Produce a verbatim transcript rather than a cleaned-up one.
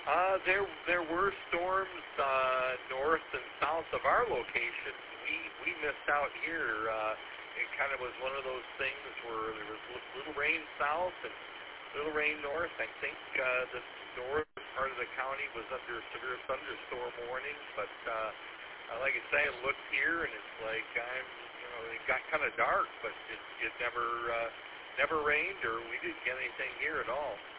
Uh, there there were storms uh, north and south of our location. We we missed out here. Uh, it kind of was one of those things where there was li- little rain south and little rain north. I think uh, the north part of the county was under severe thunderstorm warning. But uh, uh, like I say, I looked here and it's like I'm you know it got kind of dark, but it it never uh, never rained or we didn't get anything here at all.